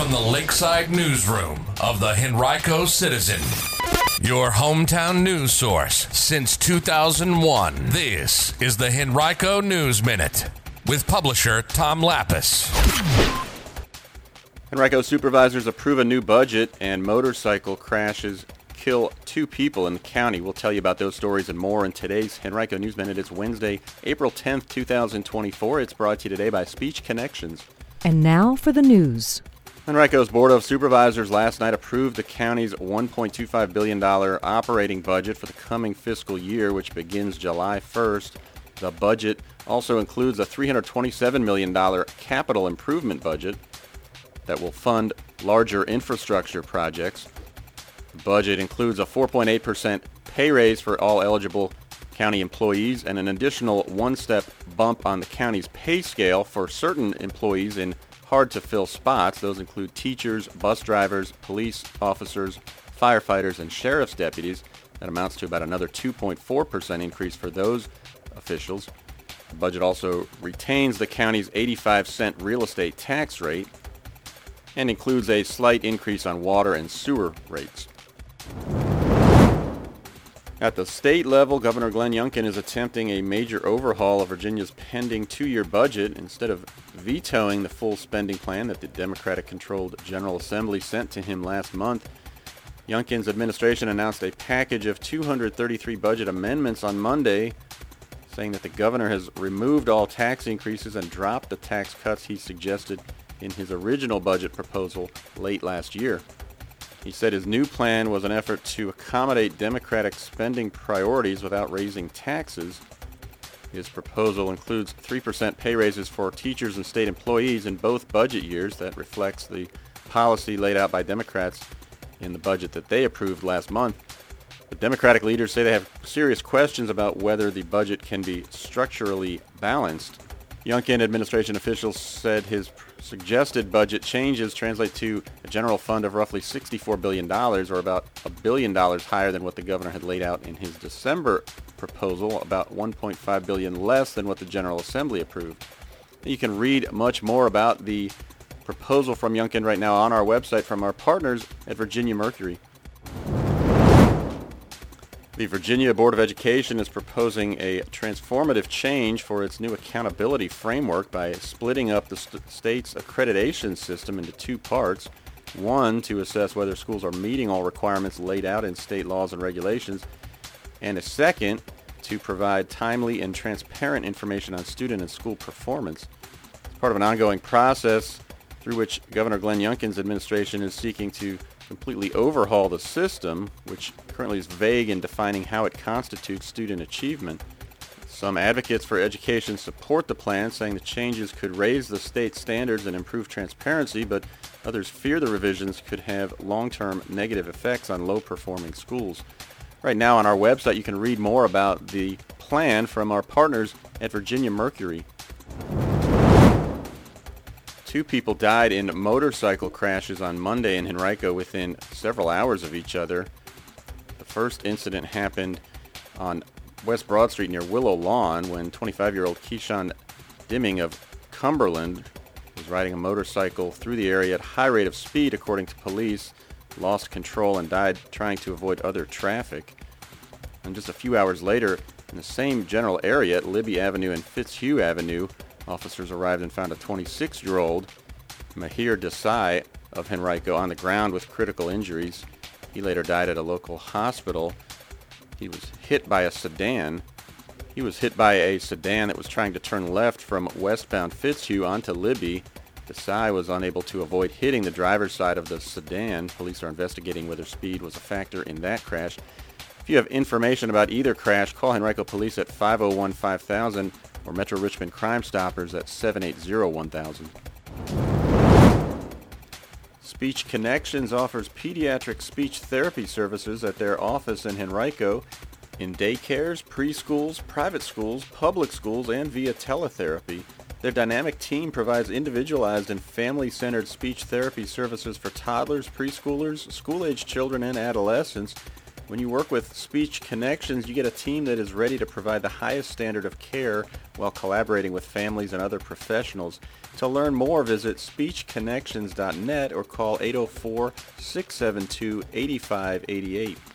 from the Lakeside Newsroom of the Henrico Citizen, your hometown news source since 2001. This is the Henrico News Minute with publisher Tom Lappas. Henrico supervisors approve a new budget and motorcycle crashes kill 2 people in the county. We'll tell you about those stories and more in today's Henrico News Minute. It's Wednesday, April 10th, 2024. It's brought to you today by Speech Connections. And now for the news. Henrico's Board of Supervisors last night approved the county's $1.25 billion operating budget for the coming fiscal year, which begins July 1st. The budget also includes a $327 million capital improvement budget that will fund larger infrastructure projects. The budget includes a 4.8% pay raise for all eligible county employees and an additional one-step bump on the county's pay scale for certain employees in hard-to-fill spots. Those include teachers, bus drivers, police officers, firefighters, and sheriff's deputies. That amounts to about another 2.4% increase for those officials. The budget also retains the county's 85-cent real estate tax rate and includes a slight increase on water and sewer rates. At the state level, Governor Glenn Youngkin is attempting a major overhaul of Virginia's pending 2-year budget. Instead of vetoing the full spending plan that the Democratic-controlled General Assembly sent to him last month, Youngkin's administration announced a package of 233 budget amendments on Monday, saying that the governor has removed all tax increases and dropped the tax cuts he suggested in his original budget proposal late last year. He said his new plan was an effort to accommodate Democratic spending priorities without raising taxes. His proposal includes 3% pay raises for teachers and state employees in both budget years. That reflects the policy laid out by Democrats in the budget that they approved last month. The Democratic leaders say they have serious questions about whether the budget can be structurally balanced. Youngkin administration officials said his suggested budget changes translate to a general fund of roughly $64 billion, or about $1 billion higher than what the governor had laid out in his December proposal, about $1.5 billion less than what the General Assembly approved. You can read much more about the proposal from Youngkin right now on our website from our partners at Virginia Mercury. The Virginia Board of Education is proposing a transformative change for its new accountability framework by splitting up the state's accreditation system into 2 parts. One, to assess whether schools are meeting all requirements laid out in state laws and regulations, and a second, to provide timely and transparent information on student and school performance. It's part of an ongoing process through which Governor Glenn Youngkin's administration is seeking to completely overhaul the system, which currently is vague in defining how it constitutes student achievement. Some advocates for education support the plan, saying the changes could raise the state standards and improve transparency, but others fear the revisions could have long-term negative effects on low-performing schools. Right now on our website, you can read more about the plan from our partners at Virginia Mercury. 2 people died in motorcycle crashes on Monday in Henrico within several hours of each other. The first incident happened on West Broad Street near Willow Lawn when 25-year-old Keyshawn Dimming of Cumberland was riding a motorcycle through the area at a high rate of speed, according to police, lost control and died trying to avoid other traffic. And just a few hours later, in the same general area at Libby Avenue and Fitzhugh Avenue, officers arrived and found a 26-year-old, Mahir Desai of Henrico, on the ground with critical injuries. He later died at a local hospital. He was hit by a sedan. That was trying to turn left from westbound Fitzhugh onto Libby. Desai was unable to avoid hitting the driver's side of the sedan. Police are investigating whether speed was a factor in that crash. If you have information about either crash, call Henrico Police at 501-5000 or Metro Richmond Crime Stoppers at 780-1000. Speech Connections offers pediatric speech therapy services at their office in Henrico, in daycares, preschools, private schools, public schools, and via teletherapy. Their dynamic team provides individualized and family-centered speech therapy services for toddlers, preschoolers, school-age children, and adolescents. When you work with Speech Connections, you get a team that is ready to provide the highest standard of care while collaborating with families and other professionals. To learn more, visit speechconnections.net or call 804-672-8588.